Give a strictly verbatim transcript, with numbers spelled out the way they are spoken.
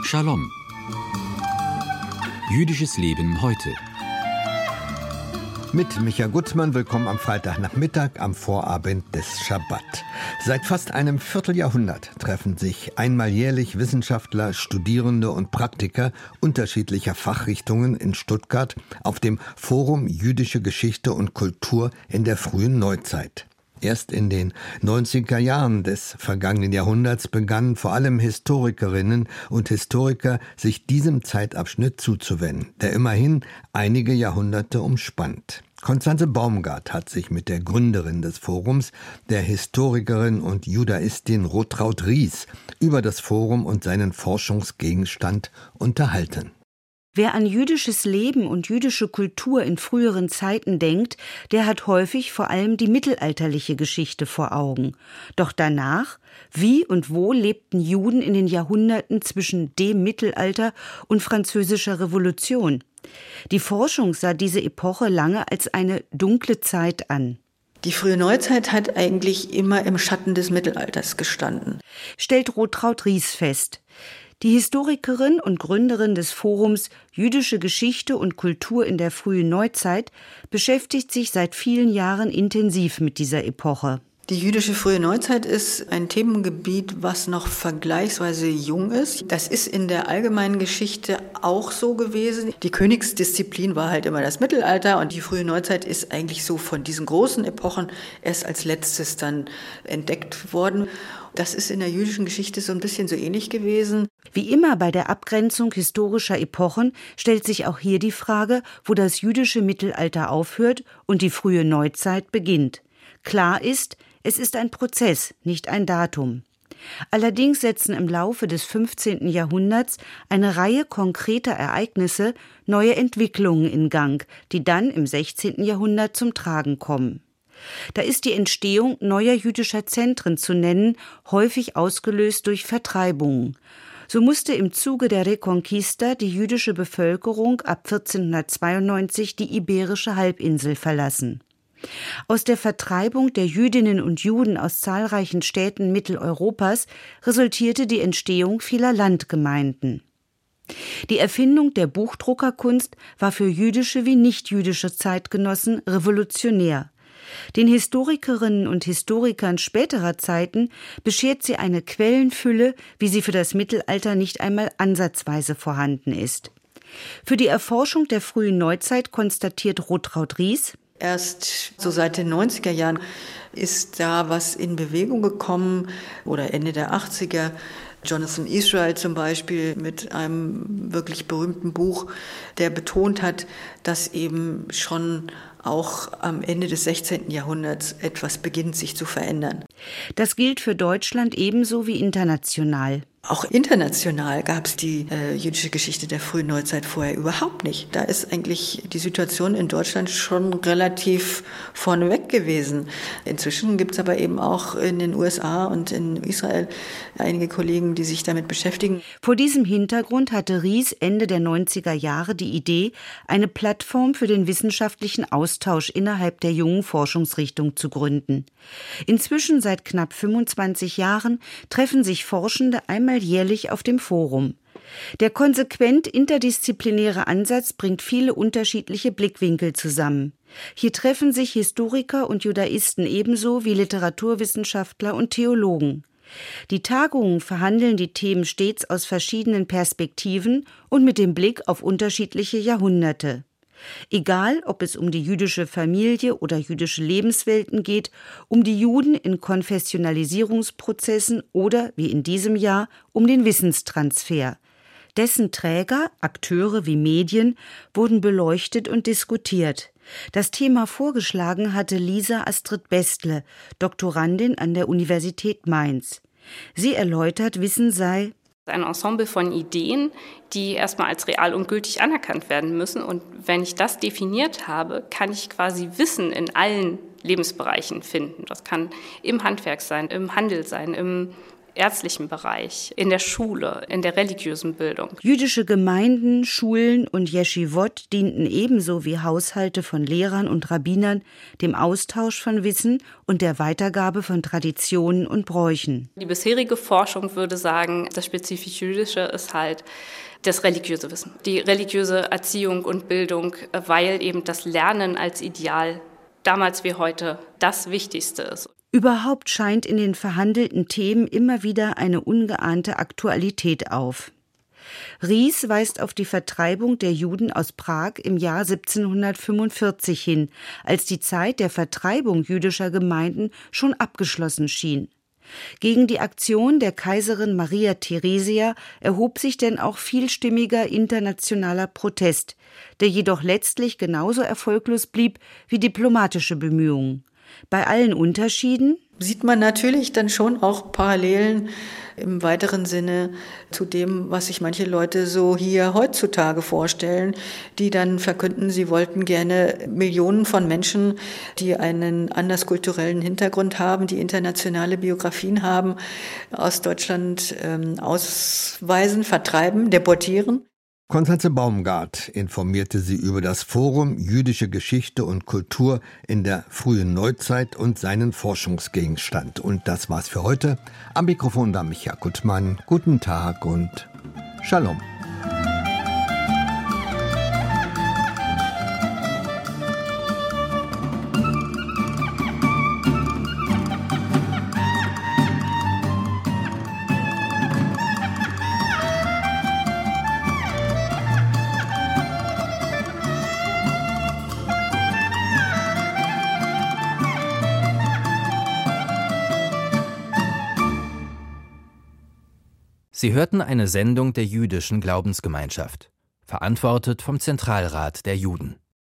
Shalom. Jüdisches Leben heute. Mit Micha Gutmann, willkommen am Freitagnachmittag, am Vorabend des Schabbat. Seit fast einem Vierteljahrhundert treffen sich einmal jährlich Wissenschaftler, Studierende und Praktiker unterschiedlicher Fachrichtungen in Stuttgart auf dem Forum Jüdische Geschichte und Kultur in der frühen Neuzeit. Erst in den neunziger Jahren des vergangenen Jahrhunderts begannen vor allem Historikerinnen und Historiker, sich diesem Zeitabschnitt zuzuwenden, der immerhin einige Jahrhunderte umspannt. Konstanze Baumgart hat sich mit der Gründerin des Forums, der Historikerin und Judaistin Rotraud Ries, über das Forum und seinen Forschungsgegenstand unterhalten. Wer an jüdisches Leben und jüdische Kultur in früheren Zeiten denkt, der hat häufig vor allem die mittelalterliche Geschichte vor Augen. Doch danach, wie und wo lebten Juden in den Jahrhunderten zwischen dem Mittelalter und französischer Revolution? Die Forschung sah diese Epoche lange als eine dunkle Zeit an. Die frühe Neuzeit hat eigentlich immer im Schatten des Mittelalters gestanden, stellt Rotraud Ries fest. Die Historikerin und Gründerin des Forums Jüdische Geschichte und Kultur in der frühen Neuzeit beschäftigt sich seit vielen Jahren intensiv mit dieser Epoche. Die jüdische frühe Neuzeit ist ein Themengebiet, was noch vergleichsweise jung ist. Das ist in der allgemeinen Geschichte auch so gewesen. Die Königsdisziplin war halt immer das Mittelalter und die frühe Neuzeit ist eigentlich so von diesen großen Epochen erst als letztes dann entdeckt worden. Das ist in der jüdischen Geschichte so ein bisschen so ähnlich gewesen. Wie immer bei der Abgrenzung historischer Epochen stellt sich auch hier die Frage, wo das jüdische Mittelalter aufhört und die frühe Neuzeit beginnt. Klar ist, es ist ein Prozess, nicht ein Datum. Allerdings setzen im Laufe des fünfzehnten Jahrhunderts eine Reihe konkreter Ereignisse neue Entwicklungen in Gang, die dann im sechzehnten Jahrhundert zum Tragen kommen. Da ist die Entstehung neuer jüdischer Zentren zu nennen, häufig ausgelöst durch Vertreibungen. So musste im Zuge der Reconquista die jüdische Bevölkerung ab vierzehnhundertzweiundneunzig die Iberische Halbinsel verlassen. Aus der Vertreibung der Jüdinnen und Juden aus zahlreichen Städten Mitteleuropas resultierte die Entstehung vieler Landgemeinden. Die Erfindung der Buchdruckerkunst war für jüdische wie nichtjüdische Zeitgenossen revolutionär. Den Historikerinnen und Historikern späterer Zeiten beschert sie eine Quellenfülle, wie sie für das Mittelalter nicht einmal ansatzweise vorhanden ist. Für die Erforschung der frühen Neuzeit konstatiert Rotraud Ries: Erst so seit den neunziger Jahren ist da was in Bewegung gekommen oder Ende der achtziger. Jonathan Israel zum Beispiel mit einem wirklich berühmten Buch, der betont hat, dass eben schon auch am Ende des sechzehnten Jahrhunderts etwas beginnt, sich zu verändern. Das gilt für Deutschland ebenso wie international. Auch international gab es die äh, jüdische Geschichte der frühen Neuzeit vorher überhaupt nicht. Da ist eigentlich die Situation in Deutschland schon relativ vorneweg gewesen. Inzwischen gibt es aber eben auch in den U S A und in Israel einige Kollegen, die sich damit beschäftigen. Vor diesem Hintergrund hatte Ries Ende der neunziger Jahre die Idee, eine Plattform für den wissenschaftlichen Austausch innerhalb der jungen Forschungsrichtung zu gründen. Inzwischen seit knapp fünfundzwanzig Jahren treffen sich Forschende einmal jährlich auf dem Forum. Der konsequent interdisziplinäre Ansatz bringt viele unterschiedliche Blickwinkel zusammen. Hier treffen sich Historiker und Judaisten ebenso wie Literaturwissenschaftler und Theologen. Die Tagungen verhandeln die Themen stets aus verschiedenen Perspektiven und mit dem Blick auf unterschiedliche Jahrhunderte. Egal, ob es um die jüdische Familie oder jüdische Lebenswelten geht, um die Juden in Konfessionalisierungsprozessen oder, wie in diesem Jahr, um den Wissenstransfer. Dessen Träger, Akteure wie Medien, wurden beleuchtet und diskutiert. Das Thema vorgeschlagen hatte Lisa Astrid Bestle, Doktorandin an der Universität Mainz. Sie erläutert, Wissen sei ein Ensemble von Ideen, die erstmal als real und gültig anerkannt werden müssen. Und wenn ich das definiert habe, kann ich quasi Wissen in allen Lebensbereichen finden. Das kann im Handwerk sein, im Handel sein, im ärztlichen Bereich, in der Schule, in der religiösen Bildung. Jüdische Gemeinden, Schulen und Yeshivot dienten ebenso wie Haushalte von Lehrern und Rabbinern dem Austausch von Wissen und der Weitergabe von Traditionen und Bräuchen. Die bisherige Forschung würde sagen, das spezifisch Jüdische ist halt das religiöse Wissen, die religiöse Erziehung und Bildung, weil eben das Lernen als Ideal damals wie heute das Wichtigste ist. Überhaupt scheint in den verhandelten Themen immer wieder eine ungeahnte Aktualität auf. Ries weist auf die Vertreibung der Juden aus Prag im Jahr siebzehnhundertfünfundvierzig hin, als die Zeit der Vertreibung jüdischer Gemeinden schon abgeschlossen schien. Gegen die Aktion der Kaiserin Maria Theresia erhob sich denn auch vielstimmiger internationaler Protest, der jedoch letztlich genauso erfolglos blieb wie diplomatische Bemühungen. Bei allen Unterschieden sieht man natürlich dann schon auch Parallelen im weiteren Sinne zu dem, was sich manche Leute so hier heutzutage vorstellen, die dann verkünden, sie wollten gerne Millionen von Menschen, die einen anderskulturellen Hintergrund haben, die internationale Biografien haben, aus Deutschland ähm, ausweisen, vertreiben, deportieren. Konstanze Baumgart informierte sie über das Forum Jüdische Geschichte und Kultur in der frühen Neuzeit und seinen Forschungsgegenstand. Und das war's für heute. Am Mikrofon war Micha Gutmann. Guten Tag und Shalom. Sie hörten eine Sendung der Jüdischen Glaubensgemeinschaft, verantwortet vom Zentralrat der Juden.